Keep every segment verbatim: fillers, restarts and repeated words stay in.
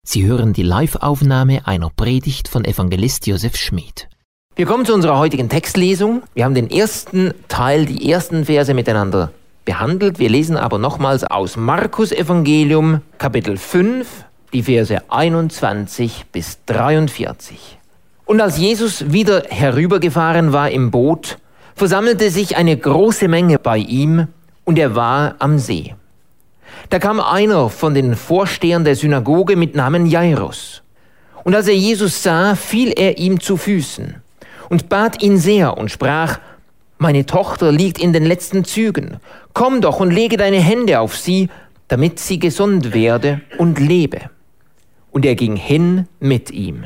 Sie hören die Live-Aufnahme einer Predigt von Evangelist Josef Schmid. Wir kommen zu unserer heutigen Textlesung. Wir haben den ersten Teil, die ersten Verse miteinander behandelt. Wir lesen aber nochmals aus Markus Evangelium, Kapitel fünf, die Verse einundzwanzig bis dreiundvierzig. Und als Jesus wieder herübergefahren war im Boot, versammelte sich eine große Menge bei ihm, und er war am See. Da kam einer von den Vorstehern der Synagoge mit Namen Jairus. Und als er Jesus sah, fiel er ihm zu Füßen und bat ihn sehr und sprach: Meine Tochter liegt in den letzten Zügen. Komm doch und lege deine Hände auf sie, damit sie gesund werde und lebe. Und er ging hin mit ihm.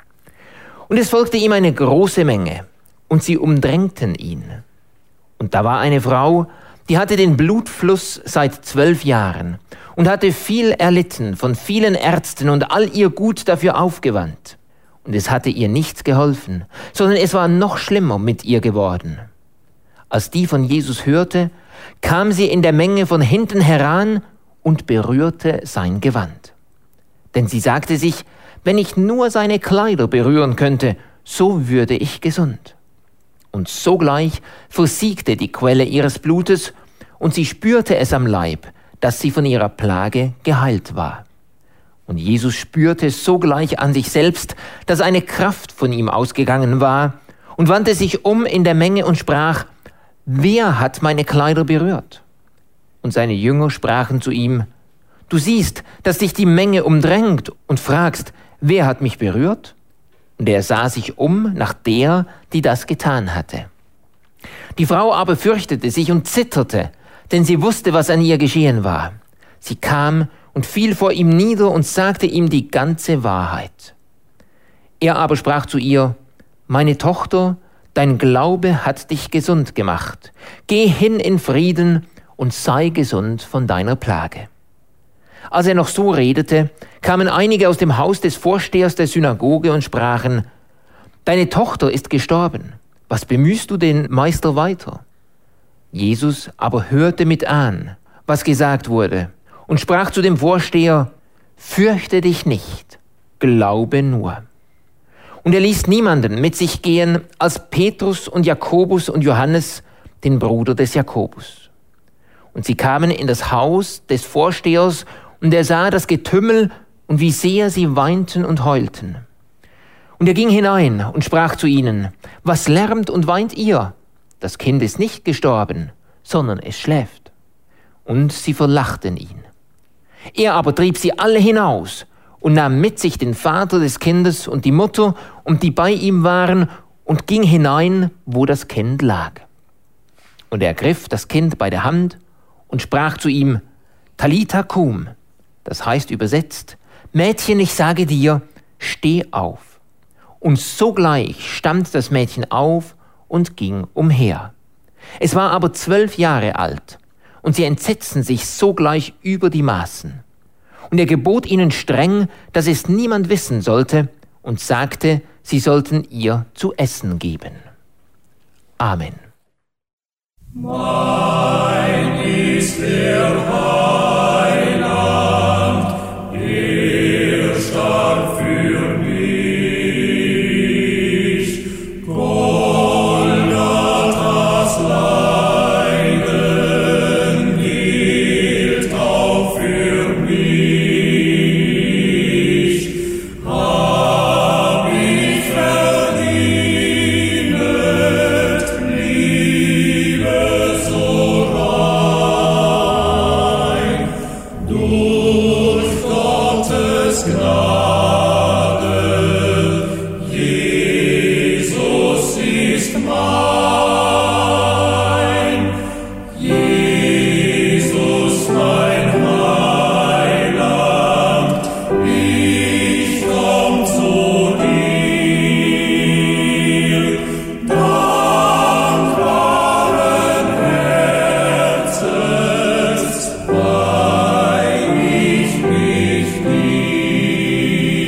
Und es folgte ihm eine große Menge, und sie umdrängten ihn. Und da war eine Frau, die hatte den Blutfluss seit zwölf Jahren und hatte viel erlitten von vielen Ärzten und all ihr Gut dafür aufgewandt. Und es hatte ihr nichts geholfen, sondern es war noch schlimmer mit ihr geworden. Als die von Jesus hörte, kam sie in der Menge von hinten heran und berührte sein Gewand. Denn sie sagte sich, wenn ich nur seine Kleider berühren könnte, so würde ich gesund. Und sogleich versiegte die Quelle ihres Blutes, und sie spürte es am Leib, dass sie von ihrer Plage geheilt war. Und Jesus spürte sogleich an sich selbst, dass eine Kraft von ihm ausgegangen war, und wandte sich um in der Menge und sprach: Wer hat meine Kleider berührt? Und seine Jünger sprachen zu ihm: Du siehst, dass dich die Menge umdrängt und fragst, wer hat mich berührt? Und er sah sich um nach der, die das getan hatte. Die Frau aber fürchtete sich und zitterte, denn sie wusste, was an ihr geschehen war. Sie kam und fiel vor ihm nieder und sagte ihm die ganze Wahrheit. Er aber sprach zu ihr: Meine Tochter, dein Glaube hat dich gesund gemacht. Geh hin in Frieden und sei gesund von deiner Plage. Als er noch so redete, kamen einige aus dem Haus des Vorstehers der Synagoge und sprachen: Deine Tochter ist gestorben. Was bemühst du den Meister weiter? Jesus aber hörte mit an, was gesagt wurde, und sprach zu dem Vorsteher: Fürchte dich nicht, glaube nur. Und er ließ niemanden mit sich gehen als Petrus und Jakobus und Johannes, den Bruder des Jakobus. Und sie kamen in das Haus des Vorstehers, und er sah das Getümmel und wie sehr sie weinten und heulten. Und er ging hinein und sprach zu ihnen: Was lärmt und weint ihr? Das Kind ist nicht gestorben, sondern es schläft. Und sie verlachten ihn. Er aber trieb sie alle hinaus und nahm mit sich den Vater des Kindes und die Mutter und die bei ihm waren und ging hinein, wo das Kind lag. Und er ergriff das Kind bei der Hand und sprach zu ihm: Talitha kum, das heißt übersetzt: Mädchen, ich sage dir, steh auf. Und sogleich stand das Mädchen auf und ging umher. Es war aber zwölf Jahre alt, und sie entsetzten sich sogleich über die Maßen. Und er gebot ihnen streng, dass es niemand wissen sollte, und sagte, sie sollten ihr zu essen geben. Amen. Mein ist der Heiland, er starb für mich. Golgathas Leiden gilt auch für mich. Hab ich verdient, Liebe so rein, durch Gottes Gnade, Jesus ist mein, Jesus mein Heiland, ich komm zu dir, dankbaren Herzens, weil ich mich lieb.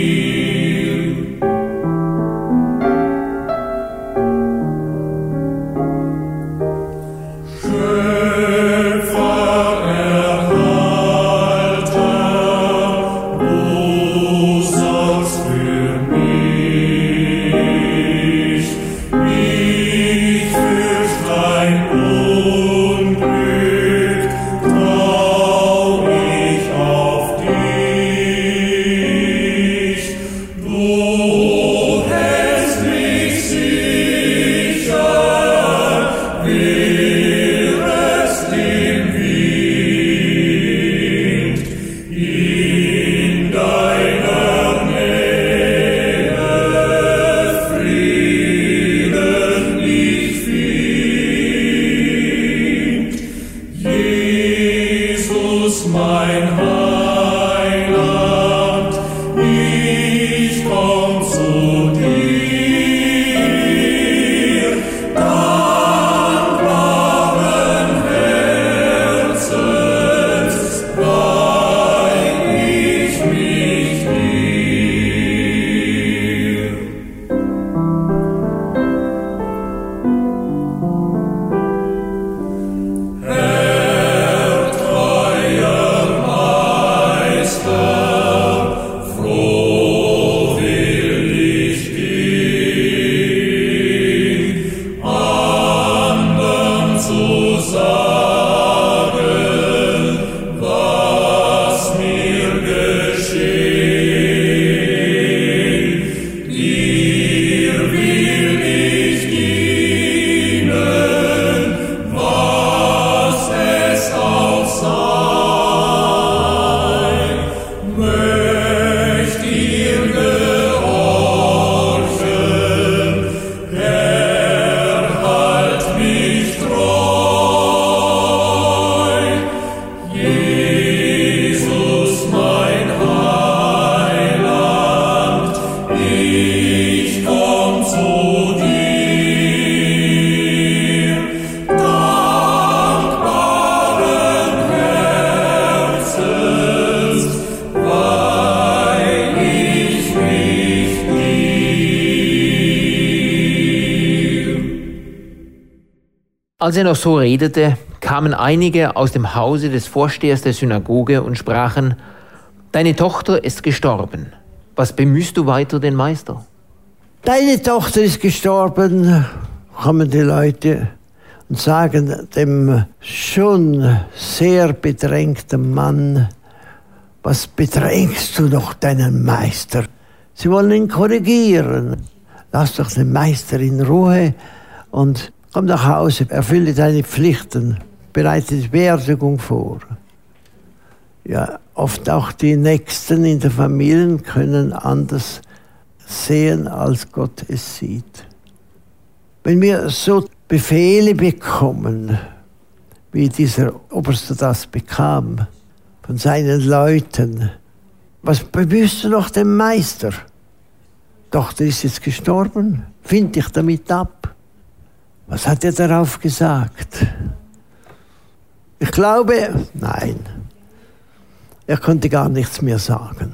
Als er noch so redete, kamen einige aus dem Hause des Vorstehers der Synagoge und sprachen: Deine Tochter ist gestorben. Was bemühst du weiter den Meister? Deine Tochter ist gestorben, kommen die Leute und sagen dem schon sehr bedrängten Mann: Was bedrängst du noch deinen Meister? Sie wollen ihn korrigieren. Lass doch den Meister in Ruhe und komm nach Hause, erfülle deine Pflichten, bereite die Beerdigung vor. Ja, oft auch die Nächsten in der Familie können anders sehen, als Gott es sieht. Wenn wir so Befehle bekommen, wie dieser Oberste das bekam, von seinen Leuten: Was bemühst du noch den Meister? Tochter ist jetzt gestorben, find dich damit ab. Was hat er darauf gesagt? Ich glaube, nein. Er konnte gar nichts mehr sagen.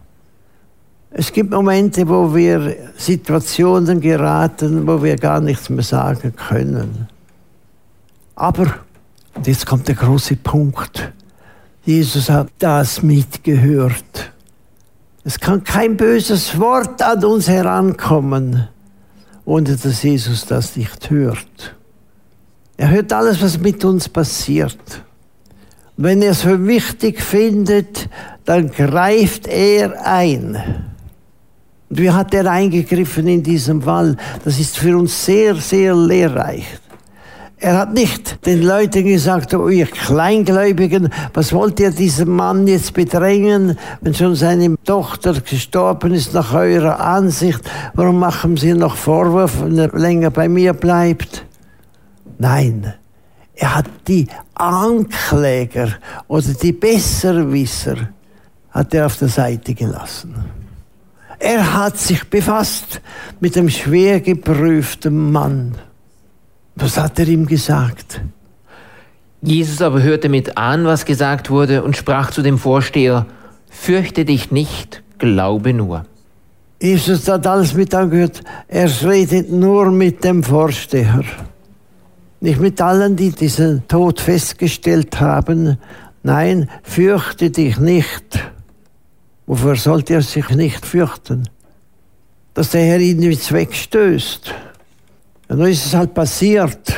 Es gibt Momente, wo wir Situationen geraten, wo wir gar nichts mehr sagen können. Aber, und jetzt kommt der große Punkt, Jesus hat das mitgehört. Es kann kein böses Wort an uns herankommen, ohne dass Jesus das nicht hört. Er hört alles, was mit uns passiert. Und wenn er es für wichtig findet, dann greift er ein. Und wie hat er eingegriffen in diesem Fall? Das ist für uns sehr, sehr lehrreich. Er hat nicht den Leuten gesagt: Oh, ihr Kleingläubigen, was wollt ihr diesen Mann jetzt bedrängen, wenn schon seine Tochter gestorben ist nach eurer Ansicht? Warum machen Sie noch Vorwürfe, wenn er länger bei mir bleibt? Nein, er hat die Ankläger oder die Besserwisser hat er auf der Seite gelassen. Er hat sich befasst mit dem schwer geprüften Mann. Was hat er ihm gesagt? Jesus aber hörte mit an, was gesagt wurde, und sprach zu dem Vorsteher: Fürchte dich nicht, glaube nur. Jesus hat alles mit angehört. Er redet nur mit dem Vorsteher. Nicht mit allen, die diesen Tod festgestellt haben. Nein, fürchte dich nicht. Wofür sollte er sich nicht fürchten? Dass der Herr ihn jetzt wegstößt. Und dann ist es halt passiert.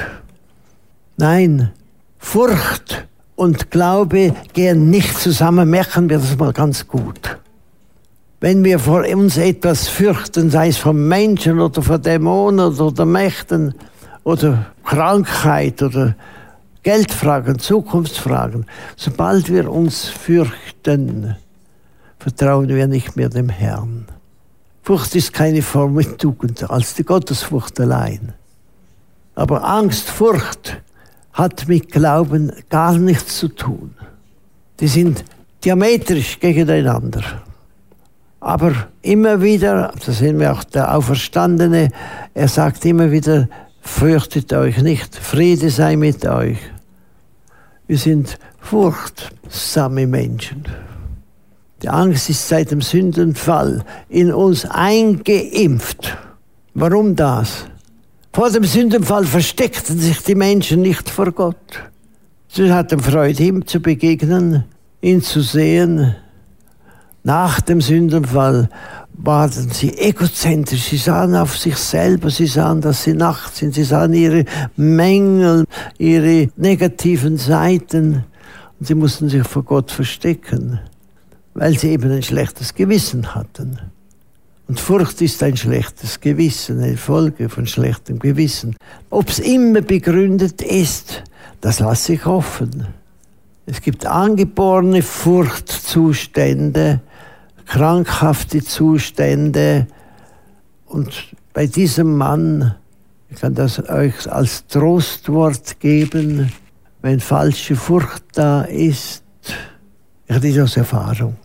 Nein, Furcht und Glaube gehen nicht zusammen. Merken wir das mal ganz gut. Wenn wir vor uns etwas fürchten, sei es von Menschen oder von Dämonen oder Mächten oder Krankheit oder Geldfragen, Zukunftsfragen, sobald wir uns fürchten, vertrauen wir nicht mehr dem Herrn. Furcht ist keine Form mit Tugend als die Gottesfurcht allein. Aber Angst, Furcht hat mit Glauben gar nichts zu tun. Die sind diametrisch gegeneinander. Aber immer wieder, das sehen wir auch der Auferstandene, er sagt immer wieder: Fürchtet euch nicht, Friede sei mit euch. Wir sind furchtsame Menschen. Die Angst ist seit dem Sündenfall in uns eingeimpft. Warum das? Vor dem Sündenfall versteckten sich die Menschen nicht vor Gott. Sie hatten Freude, ihm zu begegnen, ihn zu sehen. Nach dem Sündenfall waren sie egozentrisch. Sie sahen auf sich selber, sie sahen, dass sie nackt sind, sie sahen ihre Mängel, ihre negativen Seiten. Und sie mussten sich vor Gott verstecken, weil sie eben ein schlechtes Gewissen hatten. Und Furcht ist ein schlechtes Gewissen, eine Folge von schlechtem Gewissen. Ob es immer begründet ist, das lasse ich offen. Es gibt angeborene Furchtzustände, krankhafte Zustände. Und bei diesem Mann, ich kann das euch als Trostwort geben, wenn falsche Furcht da ist, ich rede aus Erfahrung,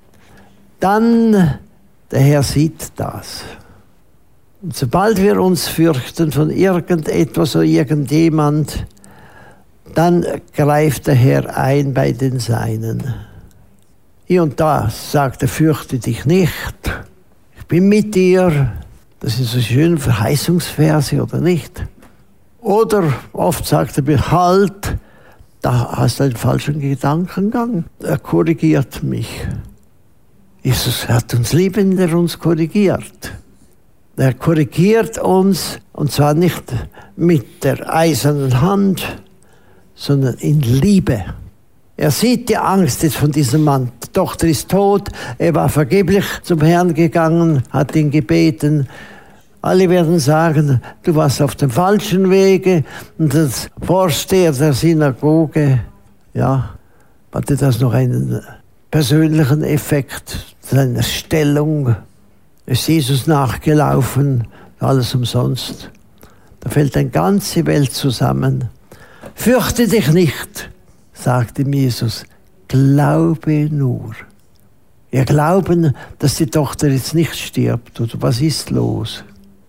dann der Herr sieht das. Und sobald wir uns fürchten von irgendetwas oder irgendjemand, dann greift der Herr ein bei den Seinen. Hier und da sagt er: Fürchte dich nicht, ich bin mit dir. Das sind so schöne Verheißungsverse, oder nicht? Oder oft sagt er mir, halt, da hast du einen falschen Gedankengang. Er korrigiert mich. Jesus hat uns lieb, wenn er uns korrigiert. Er korrigiert uns, und zwar nicht mit der eisernen Hand, sondern in Liebe. Er sieht die Angst jetzt von diesem Mann. Die Tochter ist tot, er war vergeblich zum Herrn gegangen, hat ihn gebeten. Alle werden sagen, du warst auf dem falschen Wege. Und das Vorsteher der Synagoge, ja, hatte das noch einen persönlichen Effekt seiner Stellung. Ist Jesus nachgelaufen, alles umsonst. Da fällt eine ganze Welt zusammen. Fürchte dich nicht, sagte ihm Jesus, glaube nur. Wir glauben, dass die Tochter jetzt nicht stirbt. Oder was ist los?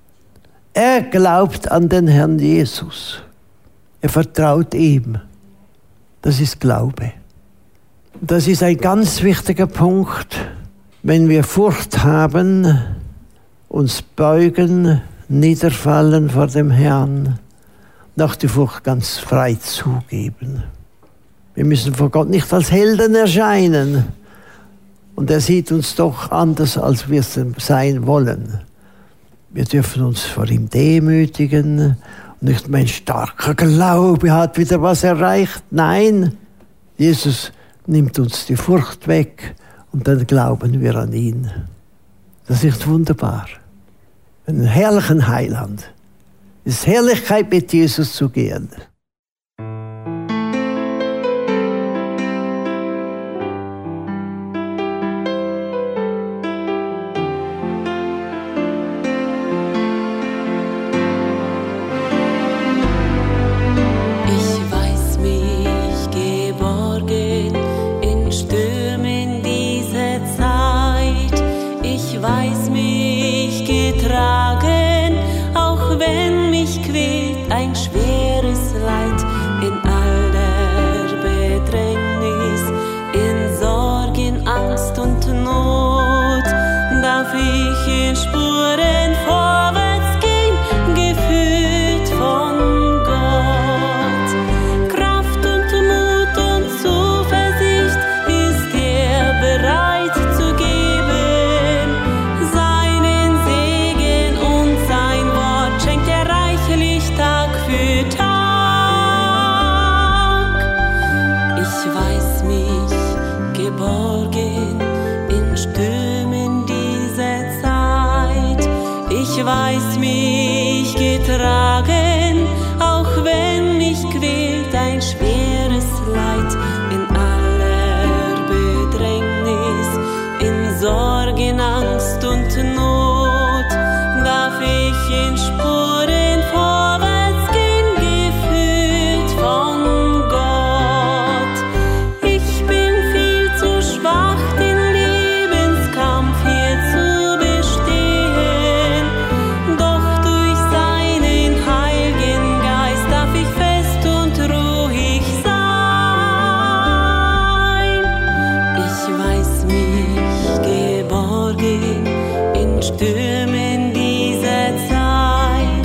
Er glaubt an den Herrn Jesus. Er vertraut ihm. Das ist Glaube. Das ist ein ganz wichtiger Punkt. Wenn wir Furcht haben, uns beugen, niederfallen vor dem Herrn, und auch die Furcht ganz frei zugeben. Wir müssen vor Gott nicht als Helden erscheinen. Und er sieht uns doch anders, als wir es sein wollen. Wir dürfen uns vor ihm demütigen und nicht mein starker Glaube hat wieder was erreicht. Nein, Jesus nimmt uns die Furcht weg und dann glauben wir an ihn. Das ist wunderbar. Ein herrlichen Heiland. Es ist Herrlichkeit, mit Jesus zu gehen. Stürmen dieser Zeit.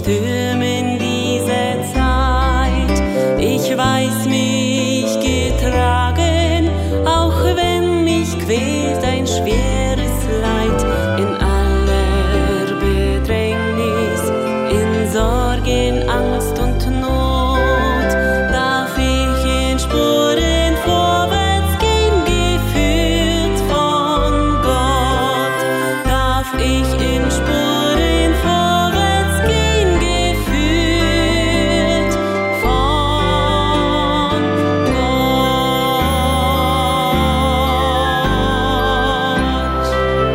Stürmen dieser Zeit. Ich weiß mich getragen, auch wenn mich quält ein schweres Leid. In aller Bedrängnis, in Sorgen, Angst und Not, darf ich in Spuren vorwärts gehen, geführt von Gott. Darf ich in Spuren vorwärts gehen, geführt von Gott.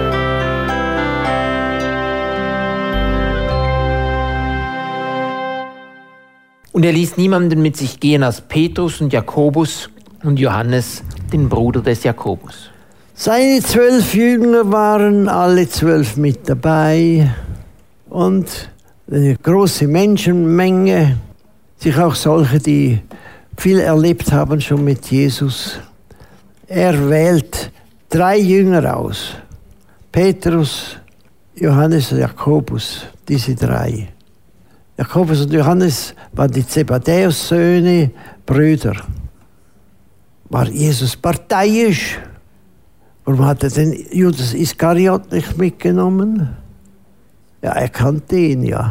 Und er ließ niemanden mit sich gehen als Petrus und Jakobus und Johannes, den Bruder des Jakobus. Seine zwölf Jünger waren alle zwölf mit dabei und eine große Menschenmenge, sich auch solche, die viel erlebt haben schon mit Jesus. Er wählt drei Jünger aus, Petrus, Johannes und Jakobus, diese drei. Jakobus und Johannes waren die Zebedäus-Söhne, Brüder. War Jesus parteiisch? Warum hat er den Judas Iskariot nicht mitgenommen? Ja, er kannte ihn ja.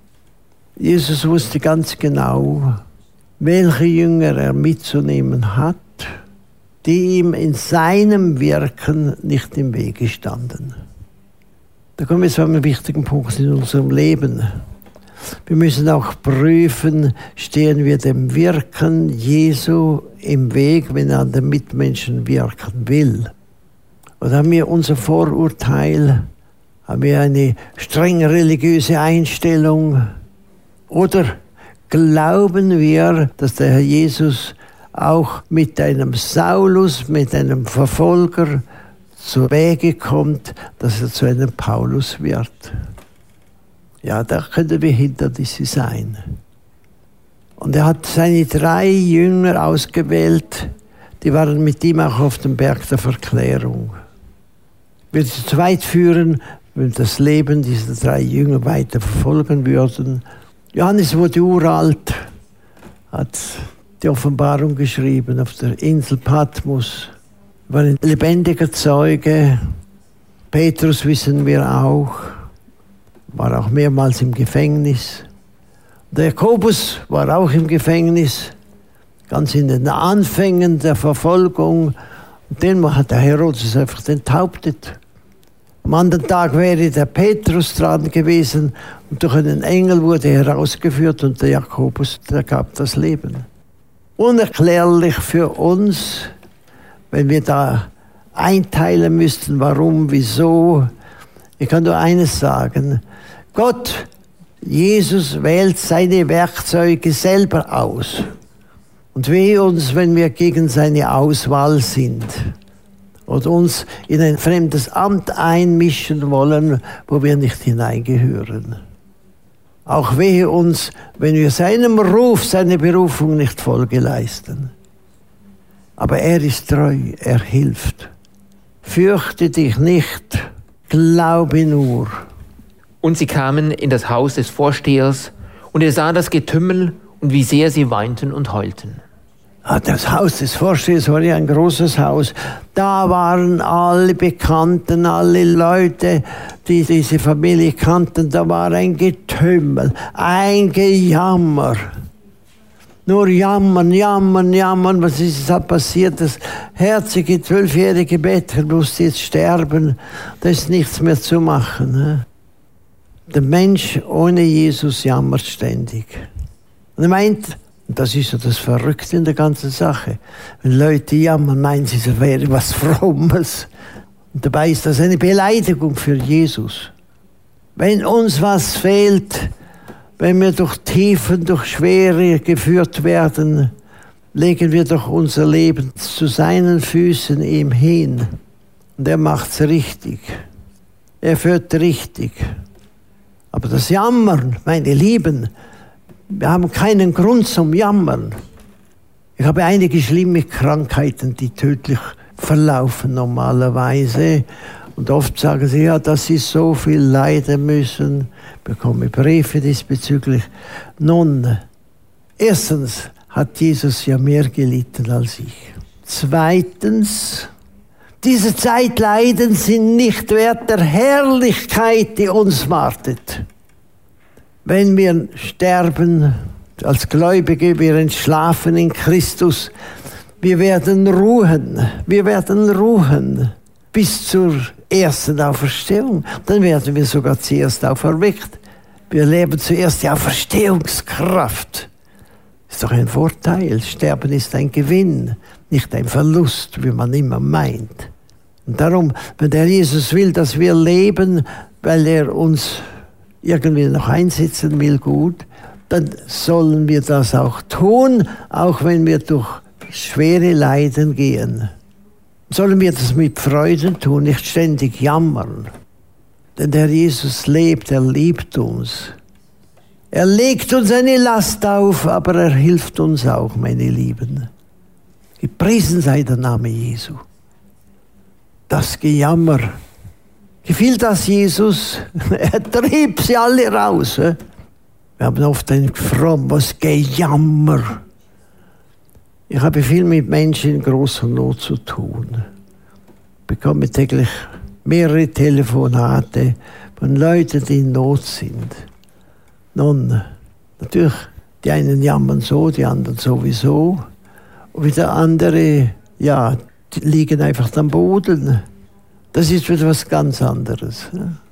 Jesus wusste ganz genau, welche Jünger er mitzunehmen hat, die ihm in seinem Wirken nicht im Wege standen. Da kommen wir zu einem wichtigen Punkt in unserem Leben. Wir müssen auch prüfen, stehen wir dem Wirken Jesu im Weg, wenn er an den Mitmenschen wirken will. Oder haben wir unser Vorurteil, haben wir eine streng religiöse Einstellung? Oder glauben wir, dass der Herr Jesus auch mit einem Saulus, mit einem Verfolger zu Wege kommt, dass er zu einem Paulus wird? Ja, da können wir Hindernisse sein. Und er hat seine drei Jünger ausgewählt, die waren mit ihm auch auf dem Berg der Verklärung. Wir zu weit führen, wenn wir das Leben dieser drei Jünger weiter verfolgen würden. Johannes wurde uralt, hat die Offenbarung geschrieben auf der Insel Patmos, war ein lebendiger Zeuge. Petrus wissen wir auch, war auch mehrmals im Gefängnis. Der Jakobus war auch im Gefängnis, ganz in den Anfängen der Verfolgung. Und den hat der Herodes einfach enthauptet. Am anderen Tag wäre der Petrus dran gewesen und durch einen Engel wurde er herausgeführt und der Jakobus, der gab das Leben. Unerklärlich für uns, wenn wir da einteilen müssten, warum, wieso. Ich kann nur eines sagen, Gott, Jesus wählt seine Werkzeuge selber aus. Und wehe uns, wenn wir gegen seine Auswahl sind oder uns in ein fremdes Amt einmischen wollen, wo wir nicht hineingehören. Auch wehe uns, wenn wir seinem Ruf, seiner Berufung nicht Folge leisten. Aber er ist treu, er hilft. Fürchte dich nicht, glaube nur. Und sie kamen in das Haus des Vorstehers, und er sah das Getümmel und wie sehr sie weinten und heulten. Das Haus des Vorstehers war ja ein großes Haus. Da waren alle Bekannten, alle Leute, die diese Familie kannten. Da war ein Getümmel, ein Gejammer. Nur jammern, jammern, jammern. Was ist da passiert? Das herzige zwölfjährige Mädchen musste jetzt sterben. Da ist nichts mehr zu machen. Ne? Der Mensch ohne Jesus jammert ständig. Und er meint, und das ist ja das Verrückte in der ganzen Sache, wenn Leute jammern, meinen sie, das wäre was Frommes. Und dabei ist das eine Beleidigung für Jesus. Wenn uns was fehlt, wenn wir durch Tiefen, durch Schwere geführt werden, legen wir doch unser Leben zu seinen Füßen ihm hin. Und er macht's richtig. Er führt richtig. Aber das Jammern, meine Lieben, wir haben keinen Grund zum Jammern. Ich habe einige schlimme Krankheiten, die tödlich verlaufen normalerweise. Und oft sagen sie, ja, dass sie so viel leiden müssen, bekomme Briefe diesbezüglich. Nun, erstens hat Jesus ja mehr gelitten als ich. Zweitens, diese Zeitleiden sind nicht wert der Herrlichkeit, die uns wartet. Wenn wir sterben als Gläubige, wir entschlafen in Christus, wir werden ruhen, wir werden ruhen bis zur ersten Auferstehung. Dann werden wir sogar zuerst auferweckt. Wir leben zuerst die Auferstehungskraft. Ist doch ein Vorteil. Sterben ist ein Gewinn, nicht ein Verlust, wie man immer meint. Und darum, wenn der Jesus will, dass wir leben, weil er uns irgendwie noch einsetzen will, gut, dann sollen wir das auch tun, auch wenn wir durch schwere Leiden gehen. Sollen wir das mit Freuden tun, nicht ständig jammern. Denn der Jesus lebt, er liebt uns. Er legt uns eine Last auf, aber er hilft uns auch, meine Lieben. Gepriesen sei der Name Jesu. Das Gejammer. Gefiel das Jesus? Er trieb sie alle raus. Wir haben oft ein frommes Gejammer. Ich habe viel mit Menschen in großer Not zu tun. Ich bekomme täglich mehrere Telefonate von Leuten, die in Not sind. Nun, natürlich, die einen jammern so, die anderen sowieso. Und wieder andere, ja, die liegen einfach am Boden. Das ist etwas ganz anderes.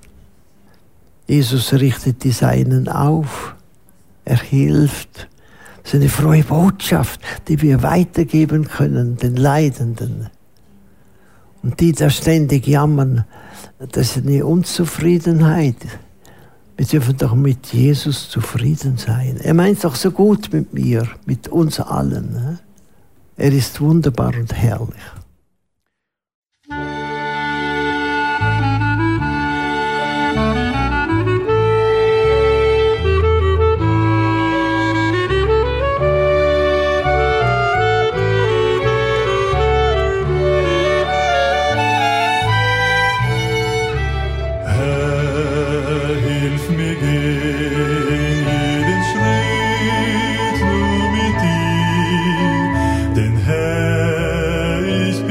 Jesus richtet die Seinen auf. Er hilft. Das ist eine frohe Botschaft, die wir weitergeben können, den Leidenden. Und die da ständig jammern, das ist eine Unzufriedenheit. Wir dürfen doch mit Jesus zufrieden sein. Er meint doch so gut mit mir, mit uns allen. Er ist wunderbar und herrlich. Denn Herr, ich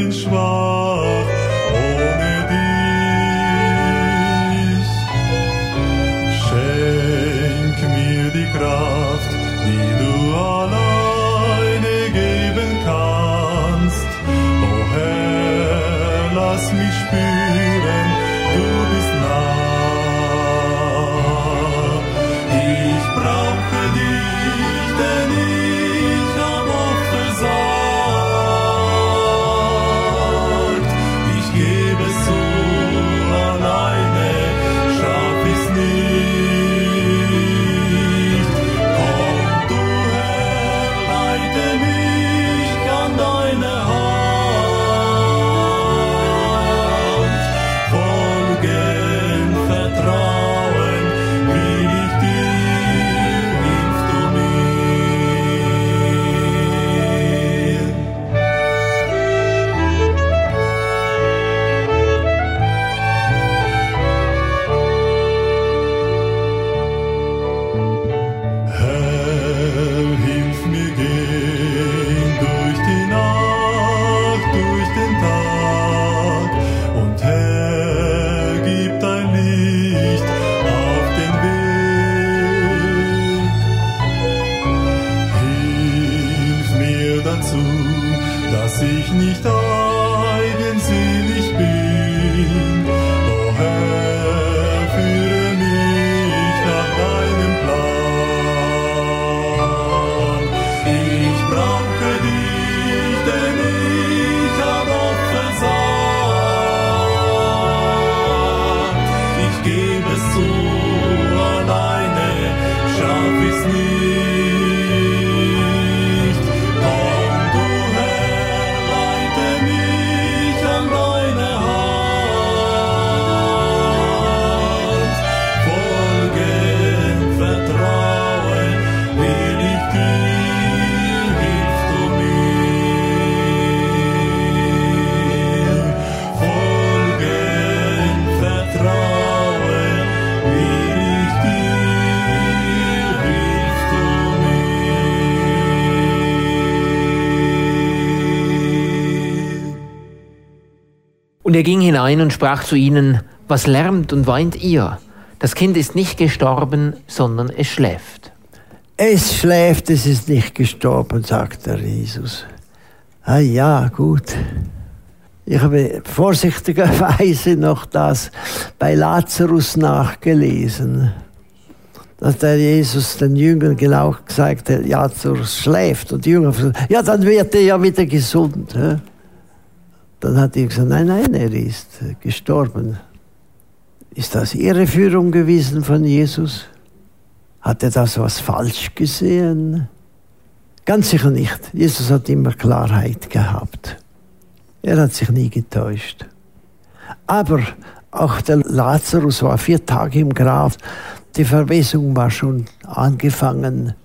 Und er ging hinein und sprach zu ihnen: Was lärmt und weint ihr? Das Kind ist nicht gestorben, sondern es schläft. Es schläft, es ist nicht gestorben, sagt der Jesus. Ah ja, gut. Ich habe vorsichtigerweise noch das bei Lazarus nachgelesen, dass der Jesus den Jüngern genau gesagt hat, Lazarus schläft. Und die Jünger haben gesagt, ja, dann wird er ja wieder gesund. Dann hat er gesagt, nein, nein, er ist gestorben. Ist das Irreführung gewesen von Jesus? Hat er das was falsch gesehen? Ganz sicher nicht. Jesus hat immer Klarheit gehabt. Er hat sich nie getäuscht. Aber auch der Lazarus war vier Tage im Grab. Die Verwesung war schon angefangen.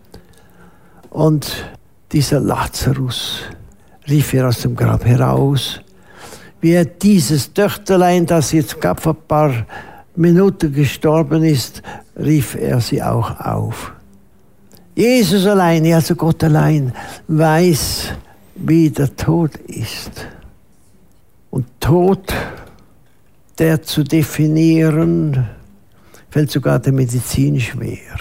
Und dieser Lazarus rief er aus dem Grab heraus. Wie er dieses Töchterlein, das jetzt gerade vor ein paar Minuten gestorben ist, rief er sie auch auf. Jesus allein, also Gott allein, weiß, wie der Tod ist. Und Tod, der zu definieren, fällt sogar der Medizin schwer.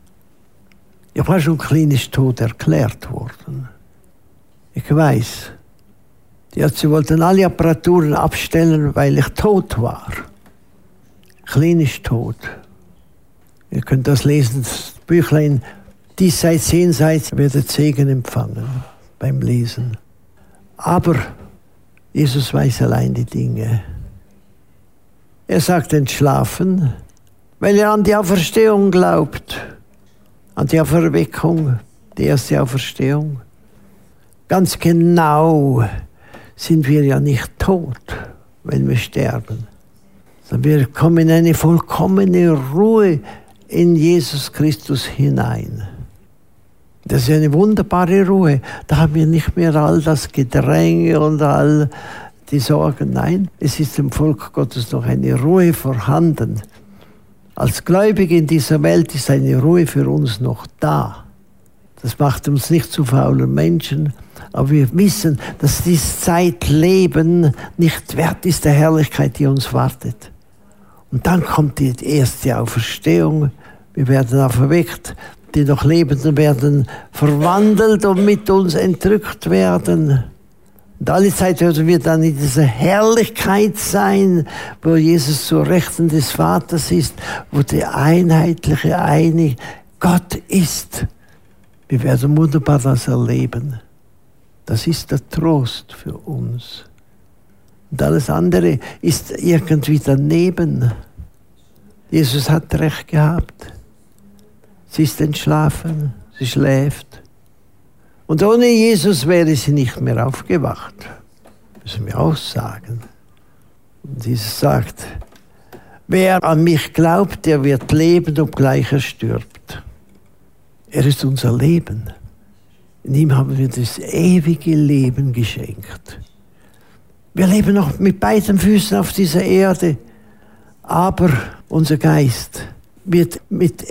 Ich war schon klinisch tot erklärt worden. Ich weiß, die Ärzte wollten alle Apparaturen abstellen, weil ich tot war. Klinisch tot. Ihr könnt das lesen, das Büchlein, diesseits, jenseits, werdet Segen empfangen beim Lesen. Aber Jesus weiß allein die Dinge. Er sagt entschlafen, weil er an die Auferstehung glaubt. An die Auferweckung, die erste Auferstehung. Ganz genau sind wir ja nicht tot, wenn wir sterben. Wir kommen in eine vollkommene Ruhe in Jesus Christus hinein. Das ist eine wunderbare Ruhe. Da haben wir nicht mehr all das Gedränge und all die Sorgen. Nein, es ist im Volk Gottes noch eine Ruhe vorhanden. Als Gläubige in dieser Welt ist eine Ruhe für uns noch da. Das macht uns nicht zu faulen Menschen, aber wir wissen, dass dieses Zeitleben nicht wert ist der Herrlichkeit, die uns wartet. Und dann kommt die erste Auferstehung. Wir werden auferweckt. Die noch Lebenden werden verwandelt und mit uns entrückt werden. Und alle Zeit werden wir dann in dieser Herrlichkeit sein, wo Jesus zur Rechten des Vaters ist, wo der einheitliche, eine Gott ist. Wir werden wunderbar das erleben. Das ist der Trost für uns. Und alles andere ist irgendwie daneben. Jesus hat recht gehabt. Sie ist entschlafen, sie schläft. Und ohne Jesus wäre sie nicht mehr aufgewacht. Müssen wir auch sagen. Und Jesus sagt, wer an mich glaubt, der wird leben, obgleich er stirbt. Er ist unser Leben. In ihm haben wir das ewige Leben geschenkt. Wir leben noch mit beiden Füßen auf dieser Erde, aber unser Geist wird mit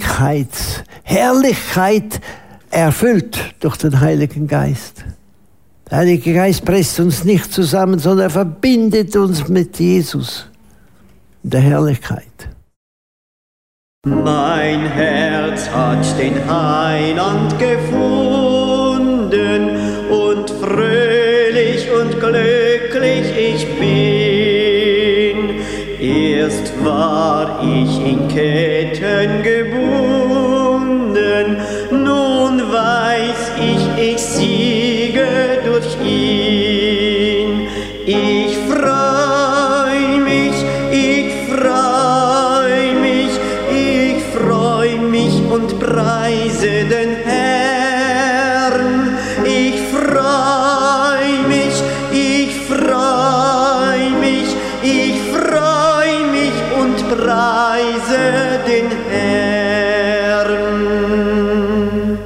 Ewigkeitsherrlichkeit erfüllt durch den Heiligen Geist. Der Heilige Geist presst uns nicht zusammen, sondern er verbindet uns mit Jesus in der Herrlichkeit. Mein Herz hat den Heiland gefunden und fröhlich und glücklich ich bin. Erst war ich in Ketten gebunden, nun weiß ich, ich siege durch ihn. Ich freu mich, ich freu mich, ich freu mich und preise den Herrn. Ich freu mich, ich freu mich, ich freu mich und preise den Herrn.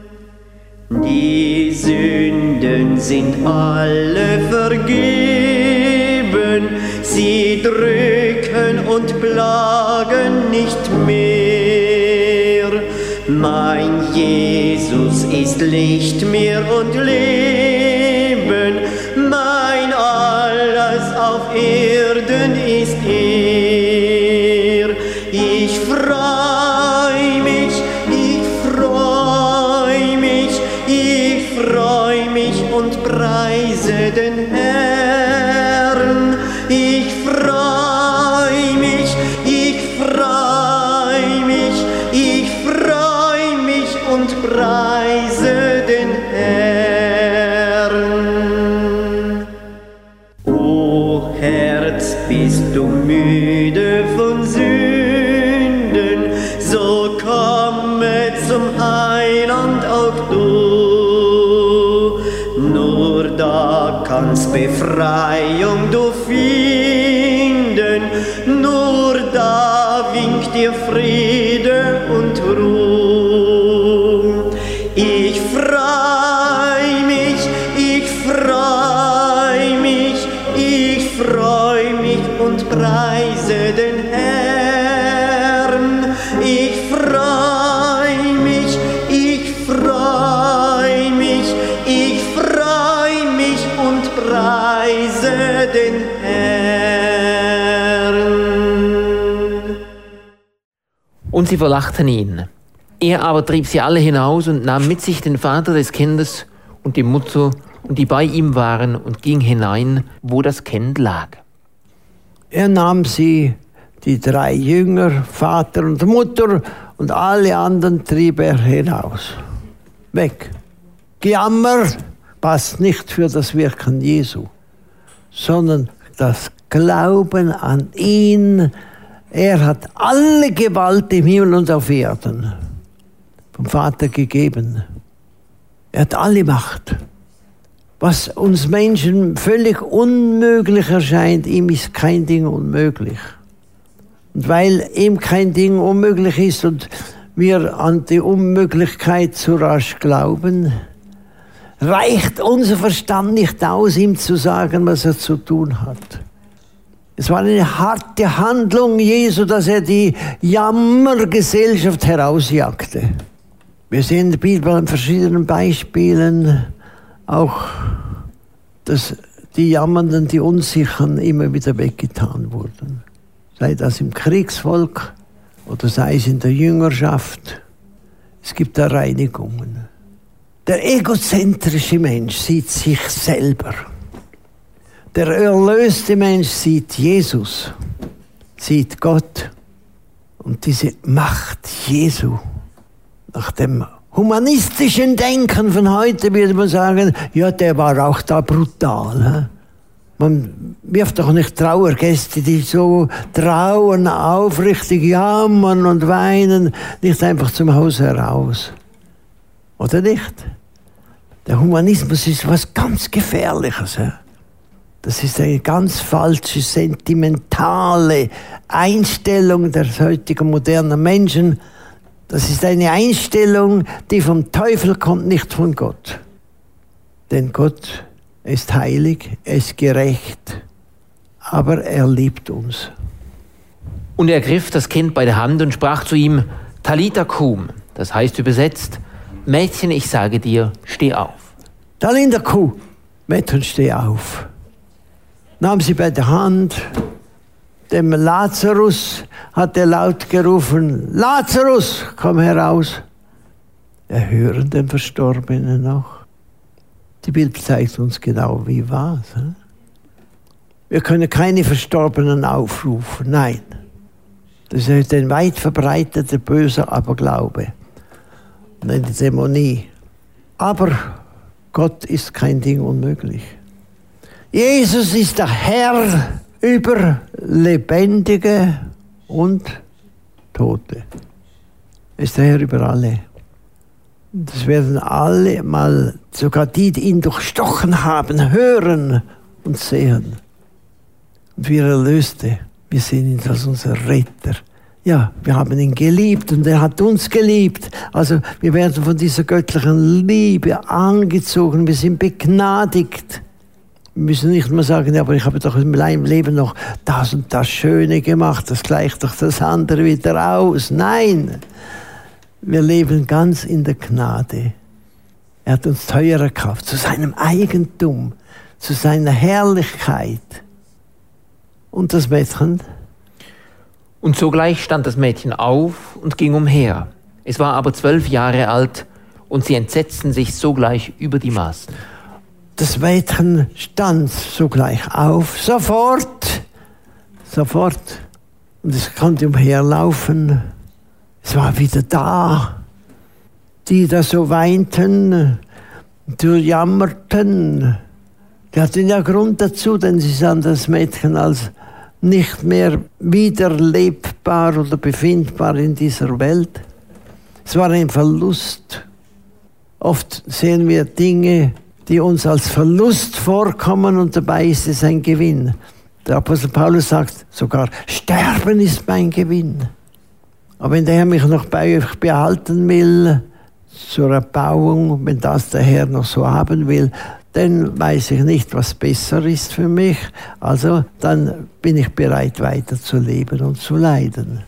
Die Sünden sind alle vergeben, sie drücken und plagen nicht mehr. Mein Jesus ist Licht mir und Leben, mein alles auf Erden. Erden ist er. Ich freu mich, ich freu mich, ich freu mich und preise den Herrn. Ich freu mich, ich freu mich, ich freu mich und preise den Herrn. O Herz, bist du müde von Sünden, so komme zum Heiland auch du. Nur da kannst Befreiung du finden, nur da winkt dir Friede und Ruhe. Ich freu mich, ich freu mich, ich freu mich und preise den Herrn. Ich freu mich, ich freu mich, ich freu mich und preise den Herrn. Und sie verlachten ihn. Er aber trieb sie alle hinaus und nahm mit sich den Vater des Kindes und die Mutter und die bei ihm waren und ging hinein, wo das Kind lag. Er nahm sie, die drei Jünger, Vater und Mutter, und alle anderen trieb er hinaus. Weg. Gejammer passt nicht für das Wirken Jesu, sondern das Glauben an ihn. Er hat alle Gewalt im Himmel und auf Erden vom Vater gegeben. Er hat alle Macht. Was uns Menschen völlig unmöglich erscheint, ihm ist kein Ding unmöglich. Und weil ihm kein Ding unmöglich ist und wir an die Unmöglichkeit zu rasch glauben, reicht unser Verstand nicht aus, ihm zu sagen, was er zu tun hat. Es war eine harte Handlung Jesu, dass er die Jammergesellschaft herausjagte. Wir sehen in der Bibel an verschiedenen Beispielen auch, dass die Jammernden, die Unsicheren immer wieder weggetan wurden. Sei das im Kriegsvolk oder sei es in der Jüngerschaft. Es gibt da Reinigungen. Der egozentrische Mensch sieht sich selber. Der erlöste Mensch sieht Jesus, sieht Gott. Und diese Macht Jesu, nach dem humanistischen Denken von heute würde man sagen, ja, der war auch da brutal. Man wirft doch nicht Trauergäste, die so trauern, aufrichtig jammern und weinen, nicht einfach zum Haus heraus. Oder nicht? Der Humanismus ist was ganz Gefährliches. Das ist eine ganz falsche, sentimentale Einstellung der heutigen modernen Menschen. Das ist eine Einstellung, die vom Teufel kommt, nicht von Gott. Denn Gott ist heilig, er ist gerecht, aber er liebt uns. Und er ergriff das Kind bei der Hand und sprach zu ihm, Talitha kum, das heißt übersetzt, Mädchen, ich sage dir, steh auf. Talitha kum, Mädchen, steh auf. Nahm sie bei der Hand, dem Lazarus hat er laut gerufen, Lazarus, komm heraus. Wir hören den Verstorbenen noch. Die Bibel zeigt uns genau, wie war es. Wir können keine Verstorbenen aufrufen, nein. Das ist ein weit verbreiteter böser Aberglaube, eine Dämonie. Aber Gott ist kein Ding unmöglich. Jesus ist der Herr über Lebendige und Tote. Er ist der Herr über alle. Das werden alle mal, sogar die, die ihn durchstochen haben, hören und sehen. Und wir Erlöste, wir sehen ihn als unser Retter. Ja, wir haben ihn geliebt und er hat uns geliebt. Also wir werden von dieser göttlichen Liebe angezogen, wir sind begnadigt. Wir müssen nicht mehr sagen, ja, aber ich habe doch in meinem Leben noch das und das Schöne gemacht, das gleicht doch das andere wieder aus. Nein, wir leben ganz in der Gnade. Er hat uns teuer gekauft, zu seinem Eigentum, zu seiner Herrlichkeit. Und das Mädchen? Und sogleich stand das Mädchen auf und ging umher. Es war aber zwölf Jahre alt, und sie entsetzten sich sogleich über die Maßen. Das Mädchen stand sogleich auf, sofort, sofort. Und es konnte umherlaufen. Es war wieder da. Die da so weinten, die jammerten, die hatten ja Grund dazu, denn sie sahen das Mädchen als nicht mehr wiederlebbar oder befindbar in dieser Welt. Es war ein Verlust. Oft sehen wir Dinge, die uns als Verlust vorkommen, und dabei ist es ein Gewinn. Der Apostel Paulus sagt sogar, Sterben ist mein Gewinn. Aber wenn der Herr mich noch bei euch behalten will, zur Erbauung, wenn das der Herr noch so haben will, dann weiß ich nicht, was besser ist für mich. Also dann bin ich bereit, weiter zu leben und zu leiden.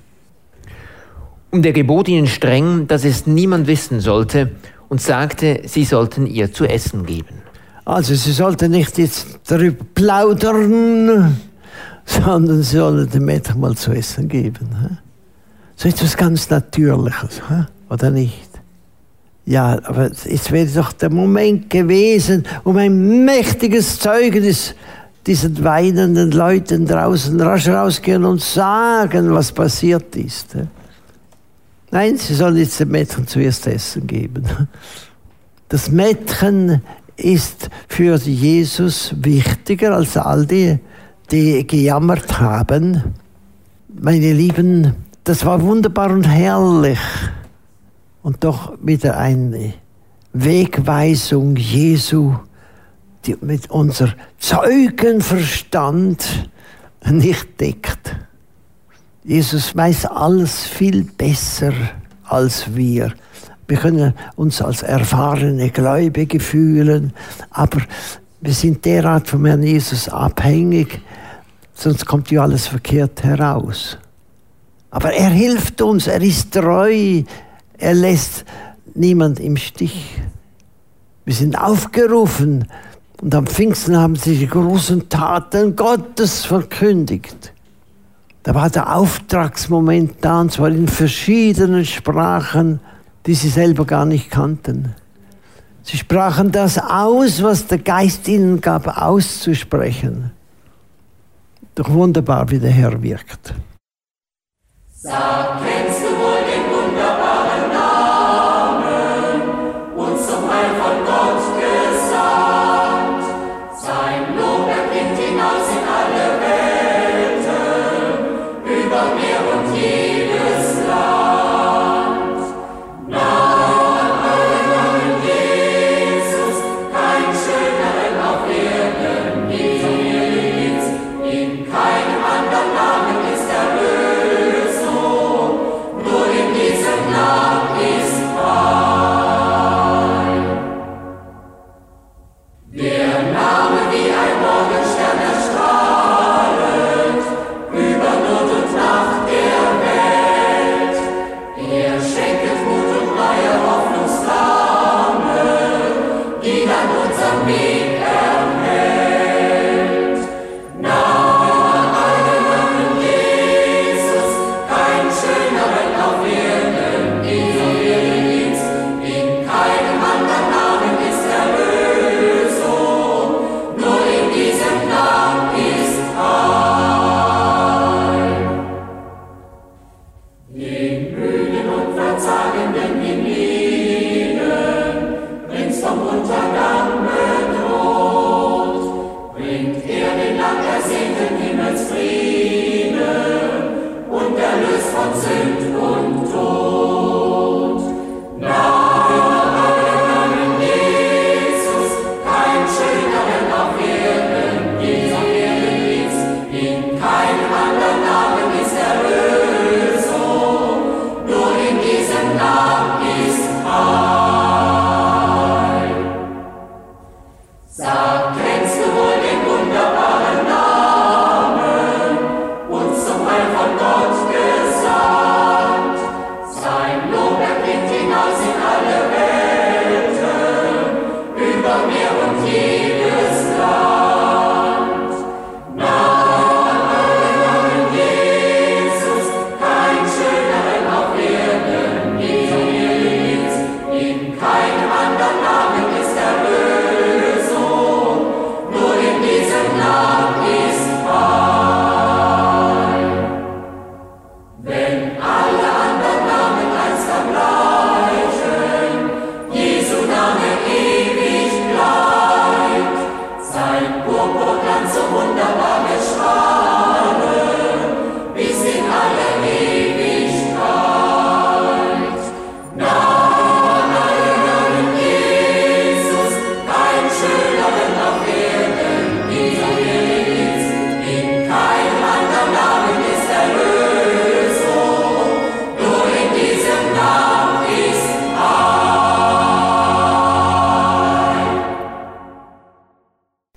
Und er gebot ihnen streng, dass es niemand wissen sollte, und sagte, sie sollten ihr zu essen geben. Also sie sollten nicht jetzt darüber plaudern, sondern sie sollen dem Mädchen mal zu essen geben. So etwas ganz Natürliches, oder nicht? Ja, aber es wäre doch der Moment gewesen, um ein mächtiges Zeugnis diesen weinenden Leuten draußen rasch rausgehen und sagen, was passiert ist. Nein, sie sollen jetzt dem Mädchen zuerst Essen geben. Das Mädchen ist für Jesus wichtiger als all die, die gejammert haben. Meine Lieben, das war wunderbar und herrlich. Und doch wieder eine Wegweisung Jesu, die mit unser Zeugenverstand nicht deckt. Jesus weiß alles viel besser als wir. Wir können uns als erfahrene Gläubige fühlen, aber wir sind derart vom Herrn Jesus abhängig, sonst kommt ja alles verkehrt heraus. Aber er hilft uns, er ist treu, er lässt niemand im Stich. Wir sind aufgerufen, und am Pfingsten haben sie die großen Taten Gottes verkündigt. Da war der Auftragsmoment da, und zwar in verschiedenen Sprachen, die sie selber gar nicht kannten. Sie sprachen das aus, was der Geist ihnen gab, auszusprechen. Doch wunderbar, wie der Herr wirkt. Sag, kennst du wohl den wunderbaren Namen, uns zum Heil von Gott gesandt? Sein Lob erklingt hinaus in alle Welten, über Meer und jedes Land. Namen, Namen Jesus, kein schöneren auf Erden gibt's, in keinem anderen Namen ist Erlösung.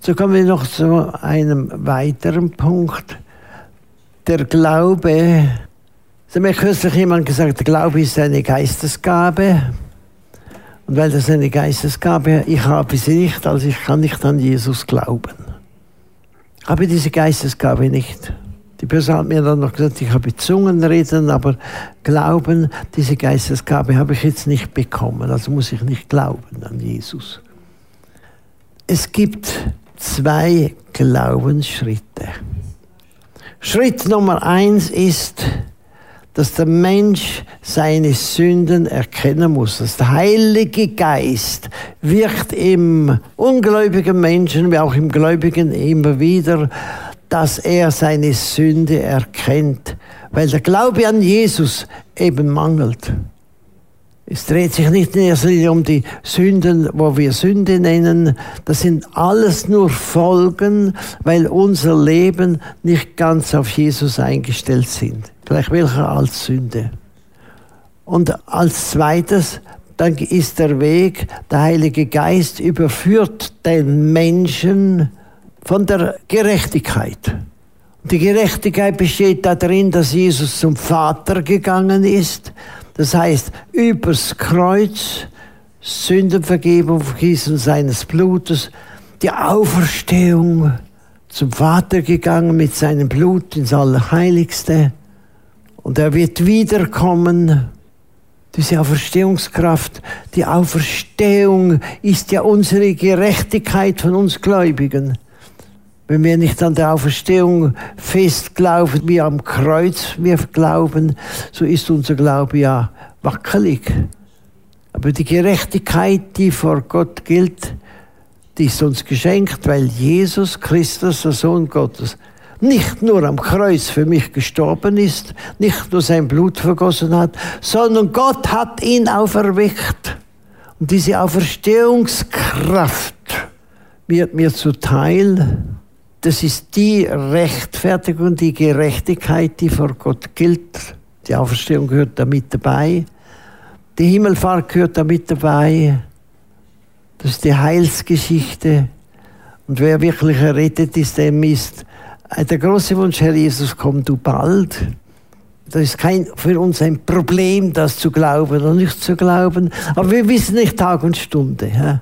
So kommen wir noch zu einem weiteren Punkt. Der Glaube. Es hat mir kürzlich jemand gesagt, der Glaube ist eine Geistesgabe. Und weil das eine Geistesgabe ist, ich habe sie nicht, also ich kann nicht an Jesus glauben. Ich habe diese Geistesgabe nicht. Die Person hat mir dann noch gesagt, ich habe Zungenreden, aber Glauben, diese Geistesgabe habe ich jetzt nicht bekommen. Also muss ich nicht glauben an Jesus. Es gibt zwei Glaubensschritte. Schritt Nummer eins ist, dass der Mensch seine Sünden erkennen muss. Dass der Heilige Geist wirkt im ungläubigen Menschen, wie auch im Gläubigen immer wieder, dass er seine Sünde erkennt. Weil der Glaube an Jesus eben mangelt. Es dreht sich nicht in erster Linie um die Sünden, wo wir Sünde nennen. Das sind alles nur Folgen, weil unser Leben nicht ganz auf Jesus eingestellt sind. Gleich welcher als Sünde. Und als zweites, dann ist der Weg, der Heilige Geist überführt den Menschen von der Gerechtigkeit. Die Gerechtigkeit besteht darin, dass Jesus zum Vater gegangen ist. Das heißt, übers Kreuz, Sündenvergebung, Vergießen seines Blutes, die Auferstehung, zum Vater gegangen mit seinem Blut ins Allerheiligste. Und er wird wiederkommen. Diese Auferstehungskraft, die Auferstehung ist ja unsere Gerechtigkeit von uns Gläubigen. Wenn wir nicht an der Auferstehung fest glauben, wie am Kreuz wir glauben, so ist unser Glaube ja wackelig. Aber die Gerechtigkeit, die vor Gott gilt, die ist uns geschenkt, weil Jesus Christus, der Sohn Gottes, nicht nur am Kreuz für mich gestorben ist, nicht nur sein Blut vergossen hat, sondern Gott hat ihn auferweckt. Und diese Auferstehungskraft wird mir zuteil. Das ist die Rechtfertigung, die Gerechtigkeit, die vor Gott gilt. Die Auferstehung gehört damit dabei. Die Himmelfahrt gehört damit dabei. Das ist die Heilsgeschichte. Und wer wirklich errettet ist, dem ist der große Wunsch, Herr Jesus, komm du bald. Das ist kein, für uns ein Problem, das zu glauben oder nicht zu glauben. Aber wir wissen nicht Tag und Stunde. Ja?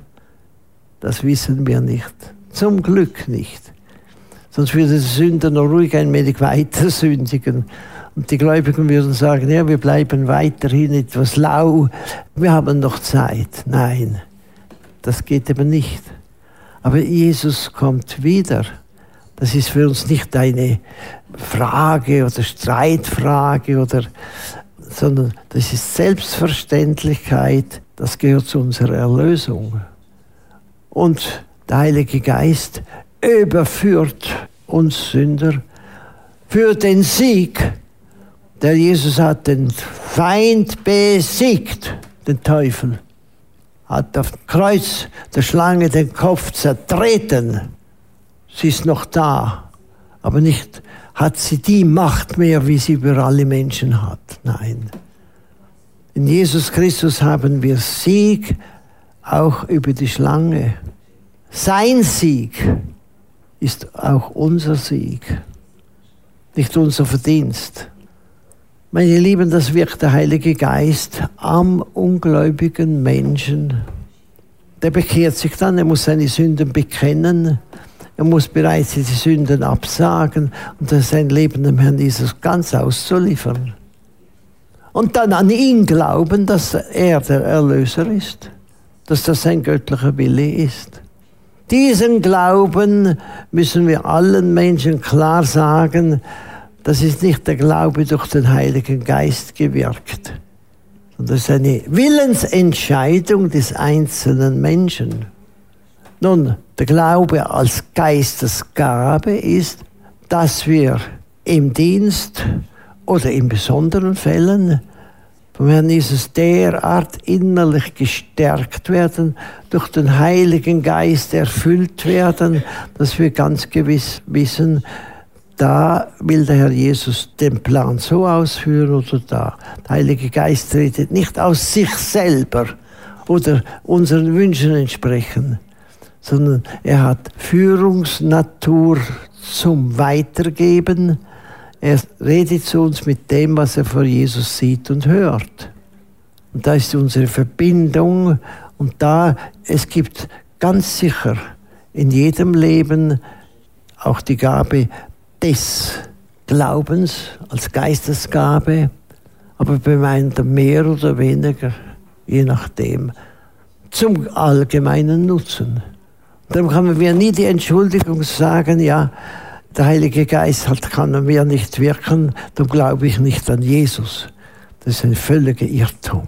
Das wissen wir nicht. Zum Glück nicht. Sonst würde der Sünder noch ruhig ein wenig weiter sündigen. Und die Gläubigen würden sagen, ja, wir bleiben weiterhin etwas lau. Wir haben noch Zeit. Nein, das geht eben nicht. Aber Jesus kommt wieder. Das ist für uns nicht eine Frage oder Streitfrage, oder, sondern das ist Selbstverständlichkeit. Das gehört zu unserer Erlösung. Und der Heilige Geist überführt uns Sünder für den Sieg. Der Jesus hat den Feind besiegt, den Teufel. Hat auf dem Kreuz der Schlange den Kopf zertreten. Sie ist noch da, aber nicht hat sie die Macht mehr, wie sie über alle Menschen hat. Nein. In Jesus Christus haben wir Sieg auch über die Schlange. Sein Sieg ist auch unser Sieg, nicht unser Verdienst. Meine Lieben, das wirkt der Heilige Geist am ungläubigen Menschen. Der bekehrt sich dann, er muss seine Sünden bekennen, er muss bereit sein, die Sünden absagen und sein Leben dem Herrn Jesus ganz auszuliefern. Und dann an ihn glauben, dass er der Erlöser ist, dass das sein göttlicher Wille ist. Diesen Glauben müssen wir allen Menschen klar sagen, das ist nicht der Glaube durch den Heiligen Geist gewirkt, sondern das ist eine Willensentscheidung des einzelnen Menschen. Nun, der Glaube als Geistesgabe ist, dass wir im Dienst oder in besonderen Fällen vom Herrn Jesus derart innerlich gestärkt werden, durch den Heiligen Geist erfüllt werden, dass wir ganz gewiss wissen, da will der Herr Jesus den Plan so ausführen oder da. Der Heilige Geist redet nicht aus sich selber oder unseren Wünschen entsprechen, sondern er hat Führungsnatur zum Weitergeben. Er redet zu uns mit dem, was er von Jesus sieht und hört. Und da ist unsere Verbindung. Und da, es gibt ganz sicher in jedem Leben auch die Gabe des Glaubens als Geistesgabe, aber bei einem mehr oder weniger, je nachdem, zum allgemeinen Nutzen. Darum kann man nie die Entschuldigung sagen, ja, der Heilige Geist hat, kann an mir nicht wirken, darum glaube ich nicht an Jesus. Das ist ein völliger Irrtum.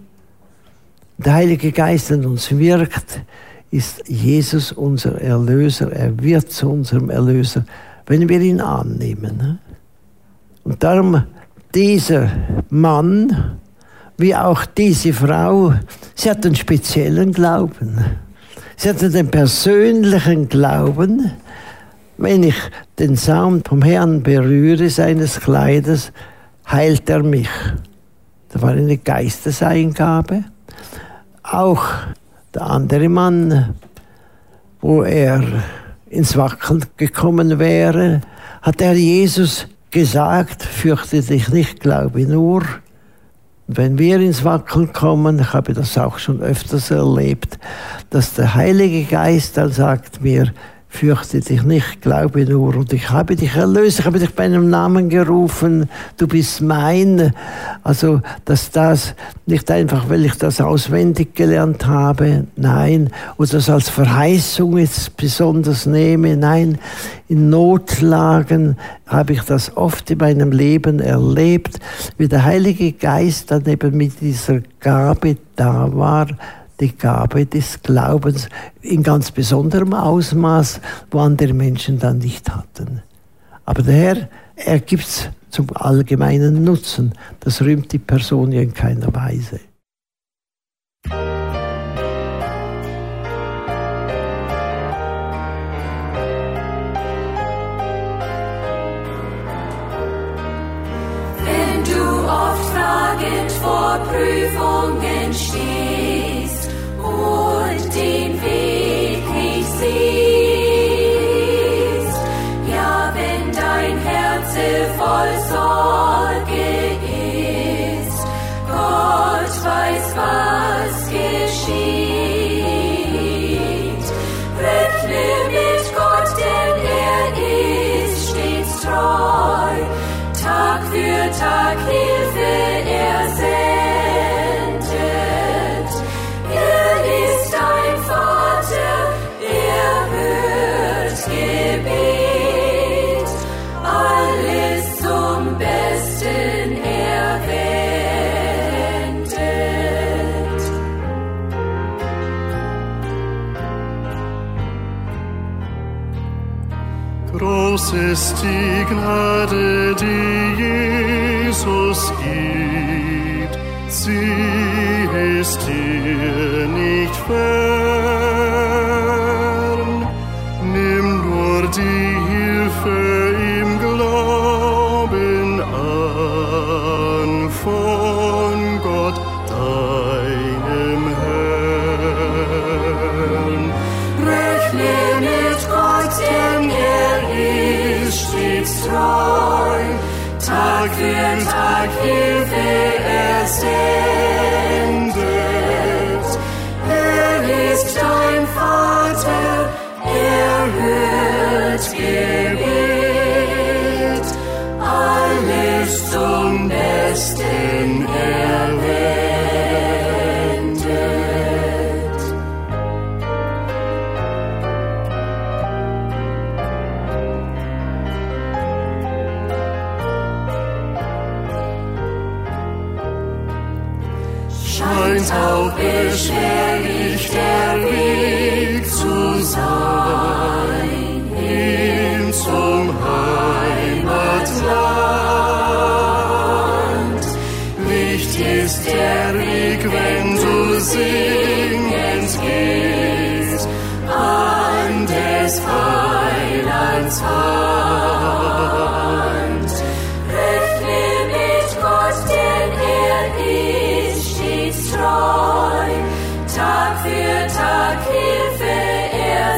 Der Heilige Geist, der in uns wirkt, ist Jesus unser Erlöser. Er wird zu unserem Erlöser, wenn wir ihn annehmen. Und darum, dieser Mann, wie auch diese Frau, sie hat einen speziellen Glauben. Sie hatte den persönlichen Glauben, wenn ich den Saum vom Herrn berühre, seines Kleides, heilt er mich. Das war eine Geisteseingabe. Auch der andere Mann, wo er ins Wackeln gekommen wäre, hat der Jesus gesagt, fürchte dich nicht, glaube nur. Und wenn wir ins Wackeln kommen, ich habe das auch schon öfters erlebt, dass der Heilige Geist dann sagt mir, fürchte dich nicht, glaube nur. Und ich habe dich erlöst, ich habe dich bei einem Namen gerufen, du bist mein. Also, dass das nicht einfach, weil ich das auswendig gelernt habe, nein, oder das als Verheißung jetzt besonders nehme, nein, in Notlagen habe ich das oft in meinem Leben erlebt, wie der Heilige Geist dann eben mit dieser Gabe da war, die Gabe des Glaubens in ganz besonderem Ausmaß, wo andere Menschen dann nicht hatten. Aber der Herr, er gibt es zum allgemeinen Nutzen. Das rühmt die Person ja in keiner Weise. Wenn du oft fragend vor Prüfungen stehst, und den Weg nicht siehst, ja, wenn dein Herz voll Sorge ist, Gott weiß, was geschieht. Rechne mit Gott, denn er ist stets treu, Tag für Tag Hilfe er sendet. Groß ist die Gnade, die Jesus gibt. Sie ist dir nicht fern. Nimm nur die Hilfe im Glauben an von Gott, deinem Herrn. Rechne mit Gott, denn er ist stets treu, Tag für Tag Hilfe er sendet. Er ist dein Vater, er hört Gebet, alles zum Besten er wendet. Scheint auch beschwerlich der Weg zu sein, hin zum Heimatland. Licht ist der Weg, wenn du singend gehst, an des Heilands Hand. Rechne mit Gott, denn er ist treu, Tag für Tag Hilfe er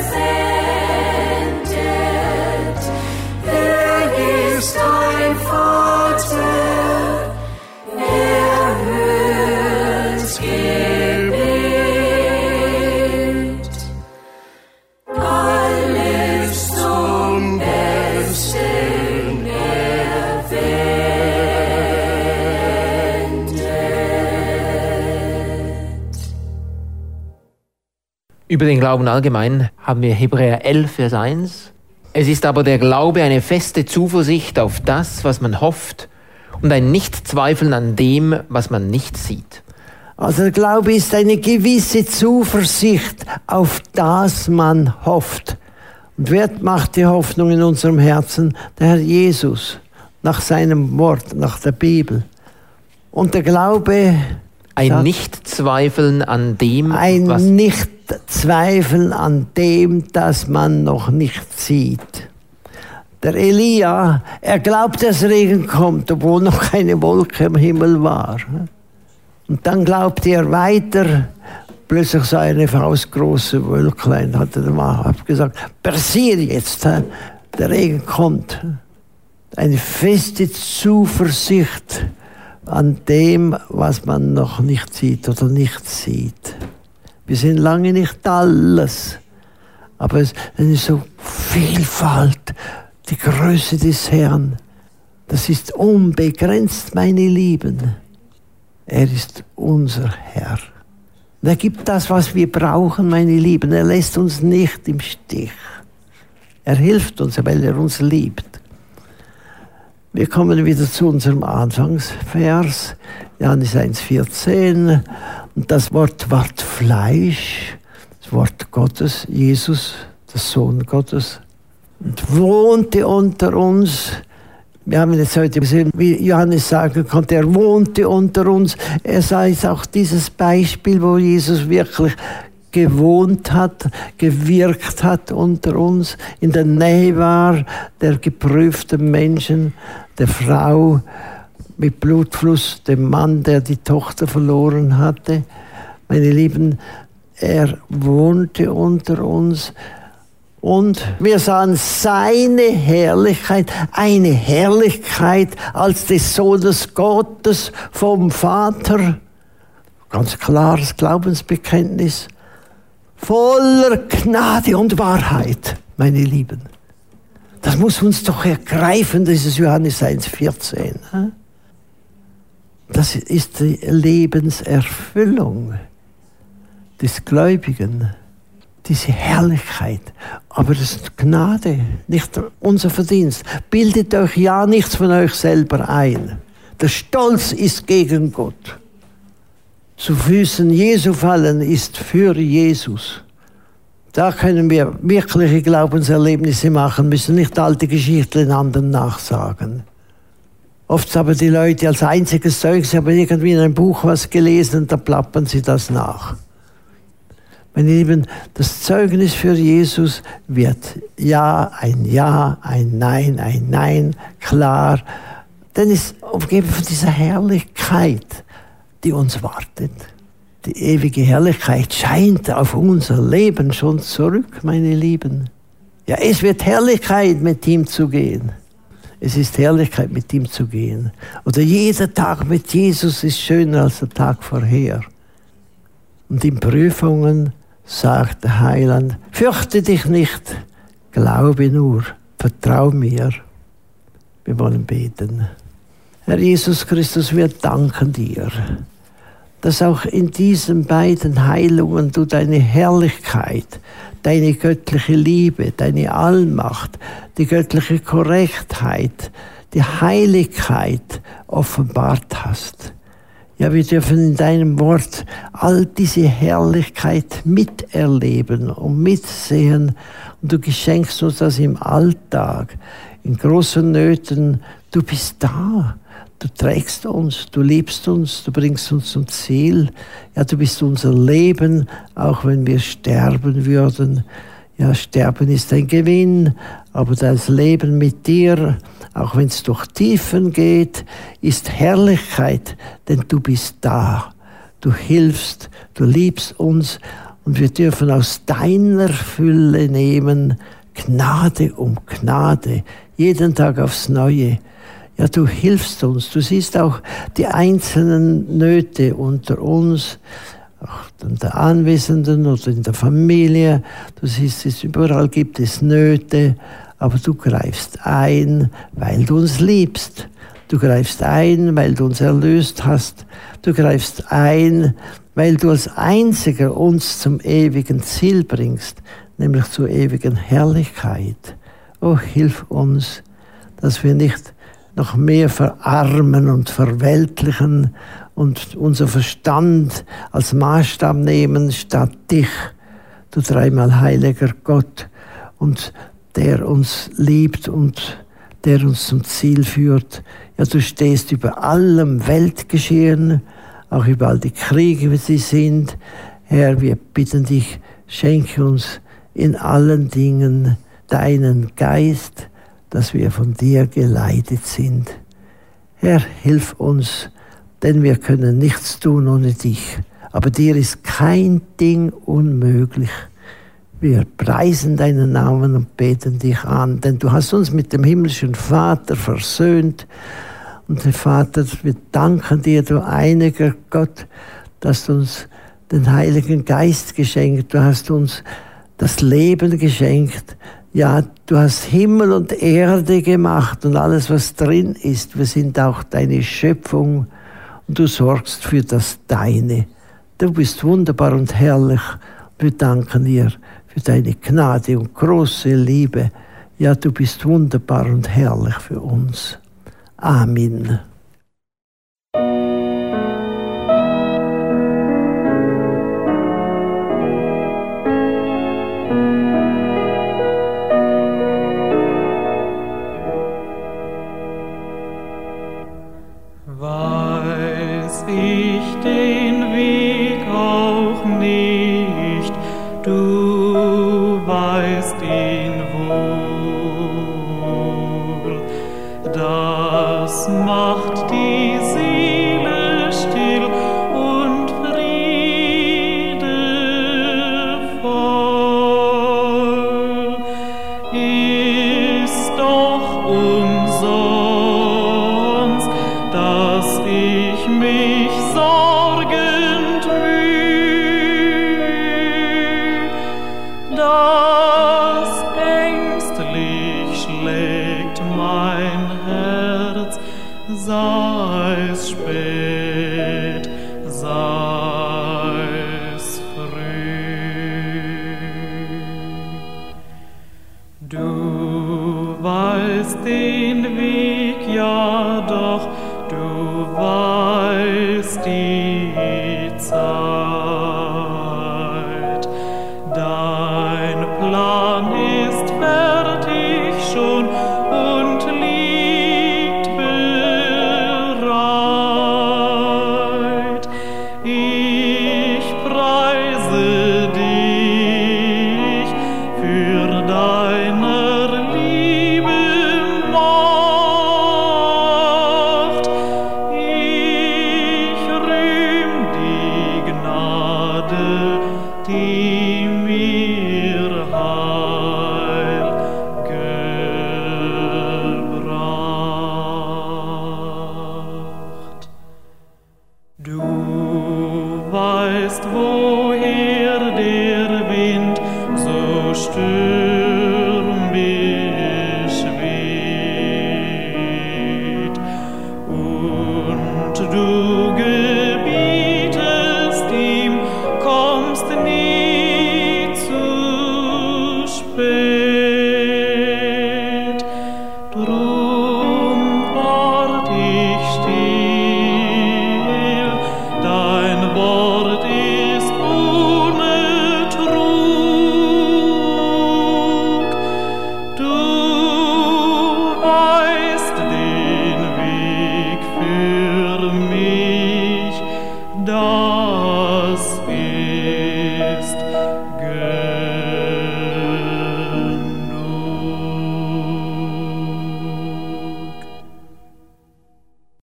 Über den Glauben allgemein haben wir Hebräer elf, Vers eins. Es ist aber der Glaube eine feste Zuversicht auf das, was man hofft, und ein Nichtzweifeln an dem, was man nicht sieht. Also der Glaube ist eine gewisse Zuversicht auf das man hofft. Und wer macht die Hoffnung in unserem Herzen? Der Herr Jesus, nach seinem Wort, nach der Bibel. Und der Glaube... Ein sagt, Nichtzweifeln an dem, ein was... Nichtzweifeln an dem, das man noch nicht sieht. Der Elia, er glaubt, dass Regen kommt, obwohl noch keine Wolke im Himmel war. Und dann glaubte er weiter, plötzlich sah er eine faustgroße Wölklein, hat er mal gesagt, passiert jetzt, der Regen kommt. Eine feste Zuversicht an dem, was man noch nicht sieht oder nicht sieht. Wir sind lange nicht alles, aber es ist so Vielfalt, die Größe des Herrn. Das ist unbegrenzt, meine Lieben. Er ist unser Herr. Und er gibt das, was wir brauchen, meine Lieben. Er lässt uns nicht im Stich. Er hilft uns, weil er uns liebt. Wir kommen wieder zu unserem Anfangsvers, Johannes eins vierzehn. Und das Wort ward Fleisch, das Wort Gottes, Jesus, der Sohn Gottes, und wohnte unter uns. Wir haben jetzt heute gesehen, wie Johannes sagen konnte, er wohnte unter uns. Er sei jetzt auch dieses Beispiel, wo Jesus wirklich gewohnt hat, gewirkt hat unter uns, in der Nähe war der geprüften Menschen, der Frau mit Blutfluss, dem Mann, der die Tochter verloren hatte. Meine Lieben, er wohnte unter uns. Und wir sahen seine Herrlichkeit, eine Herrlichkeit als des Sohnes Gottes vom Vater. Ganz klares Glaubensbekenntnis. Voller Gnade und Wahrheit, meine Lieben. Das muss uns doch ergreifen, das ist Johannes eins vierzehn. Das ist die Lebenserfüllung des Gläubigen. Diese Herrlichkeit, aber das ist Gnade, nicht unser Verdienst. Bildet euch ja nichts von euch selber ein. Der Stolz ist gegen Gott. Zu Füßen Jesu fallen ist für Jesus. Da können wir wirkliche Glaubenserlebnisse machen, müssen nicht alte Geschichten anderen nachsagen. Oft haben die Leute als einziges Zeug, sie haben irgendwie in einem Buch was gelesen und da plappern sie das nach. Meine Lieben, das Zeugnis für Jesus wird Ja, ein Ja, ein Nein, ein Nein, klar. Denn es ist umgeben von dieser Herrlichkeit, die uns wartet. Die ewige Herrlichkeit scheint auf unser Leben schon zurück, meine Lieben. Ja, es wird Herrlichkeit, mit ihm zu gehen. Es ist Herrlichkeit, mit ihm zu gehen. Oder jeder Tag mit Jesus ist schöner als der Tag vorher. Und in Prüfungen sagt der Heiland, fürchte dich nicht, glaube nur, vertrau mir. Wir wollen beten. Herr Jesus Christus, wir danken dir, dass auch in diesen beiden Heilungen du deine Herrlichkeit, deine göttliche Liebe, deine Allmacht, die göttliche Korrektheit, die Heiligkeit offenbart hast. Ja, wir dürfen in deinem Wort all diese Herrlichkeit miterleben und mitsehen. Und du geschenkst uns das im Alltag, in großen Nöten. Du bist da. Du trägst uns, du liebst uns, du bringst uns zum Ziel. Ja, du bist unser Leben, auch wenn wir sterben würden. Ja, Sterben ist ein Gewinn, aber das Leben mit dir, auch wenn es durch Tiefen geht, ist Herrlichkeit, denn du bist da. Du hilfst, du liebst uns und wir dürfen aus deiner Fülle nehmen, Gnade um Gnade, jeden Tag aufs Neue. Ja, du hilfst uns, du siehst auch die einzelnen Nöte unter uns, auch in der Anwesenden oder in der Familie. Du siehst es, überall gibt es Nöte, aber du greifst ein, weil du uns liebst. Du greifst ein, weil du uns erlöst hast. Du greifst ein, weil du als Einziger uns zum ewigen Ziel bringst, nämlich zur ewigen Herrlichkeit. Oh, hilf uns, dass wir nicht noch mehr verarmen und verweltlichen und unser Verstand als Maßstab nehmen statt dich, du dreimal heiliger Gott, und der uns liebt und der uns zum Ziel führt. Ja, du stehst über allem Weltgeschehen, auch über all die Kriege, wie sie sind. Herr, wir bitten dich, schenke uns in allen Dingen deinen Geist, dass wir von dir geleitet sind. Herr, hilf uns, denn wir können nichts tun ohne dich. Aber dir ist kein Ding unmöglich. Wir preisen deinen Namen und beten dich an, denn du hast uns mit dem himmlischen Vater versöhnt. Und Herr Vater, wir danken dir, du einiger Gott, dass du uns den Heiligen Geist geschenkt. Du hast uns das Leben geschenkt. Ja, du hast Himmel und Erde gemacht und alles, was drin ist. Wir sind auch deine Schöpfung und du sorgst für das Deine. Du bist wunderbar und herrlich. Wir danken dir für deine Gnade und große Liebe. Ja, du bist wunderbar und herrlich für uns. Amen. Weiß ich den Weg auch nicht, du weißt ihn wohl. Das macht die Seele still und friedevoll. Ist doch umsonst, dass ich mich sorgend müh, dass ängstlich schlägt mein Herz, sei es spät, sei es früh. Du weißt den Weg, ja doch, du weißt die Zeit. Dein Plan ist fertig schon und liegt bereit. Ich preise dich für deiner Liebe Macht. Ich rühm die Gnade, die mir Heil gebracht. Du weißt, woher der Wind so stürmisch weht, und du